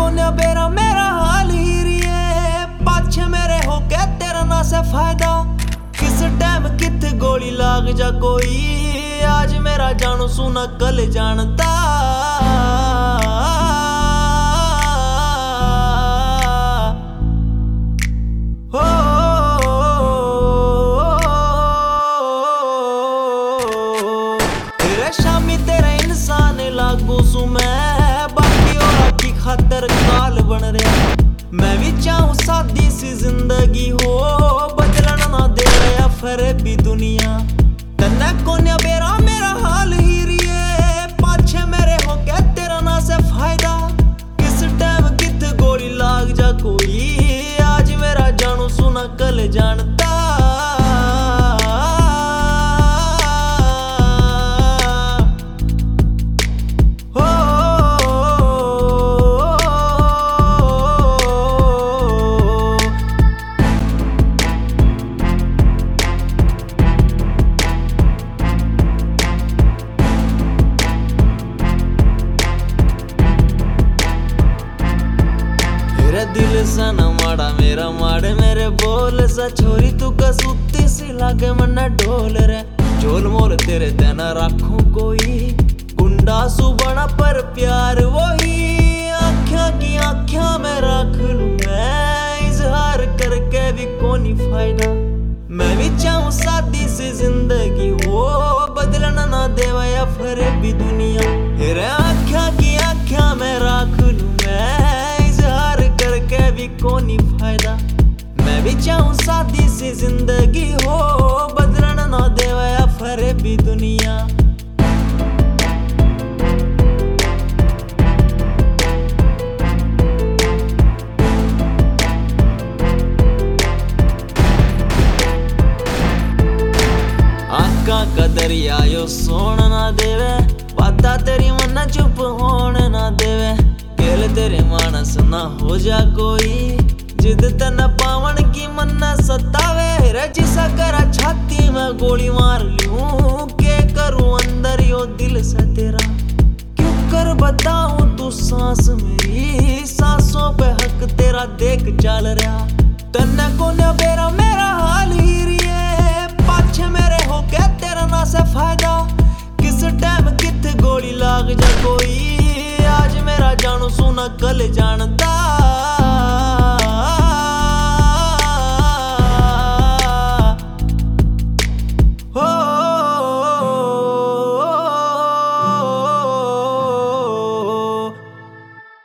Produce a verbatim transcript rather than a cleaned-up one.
कोन्या बेरा मेरा हाल ही रिए पाछे मेरे हो के तेरा ना से फायदा किस टाइम किथे गोली लाग जा कोई आज मेरा जानू सुना कल जानता शामी तेरे इंसान लागू सू मैं बाकी और की खातर काल बन रहा मैं भी चाहूं सादी सी जिंदगी हो बदलन ना दे रहा फिर भी दुनिया तन्ने कोन्या बेरा मेरा हाल ही रिए पाछे मेरे हो के तेरा ना से फायदा किस टाइम किथे गोली लाग जा कोई आज मेरा जानू सुना कल जानता दिल सा न माड़ा मेरा माड़े मेरे बोल सा छोरी तू कसूती सी लागे मन्ना ढोल रे झोल मोल तेरे तेना राखूं कोई गुंडा सू बना पर प्यार वही आँखियां की आँखियां में रख लूं मैं इजहार करके भी कोनी फायदा मैं भी चाहूं सादी सी जिंदगी हो बदलना ना देवा या फिर भी दुनिया तेरे आँखियां की आँखियां में रख लूं मैं करके भी कोनी फायदा मैं भी चाहूं सादी सी जिंदगी हो बदलन ना देवा या फिर भी दुनिया आका का दरिया यो सोन ना देवे पता तेरी मन चुप होने ना देवे केल तेरे मानस ना हो जा कोई जिद तना पावन की मन्ना सतावे रजिसा करा छाती में गोली मार लूं के करूं अंदर यो दिल से तेरा क्यों कर बताऊं तू सांस मेरी सांसों पे हक तेरा देख चल रहा तन्ने कोन्या बेरा मेरा हाल ही रिए पाछे मेरे हो के तेरा ना से फायदा किस टाइम किथे गोली लाग जा कोई आज मेरा जानू सुना कल जानता।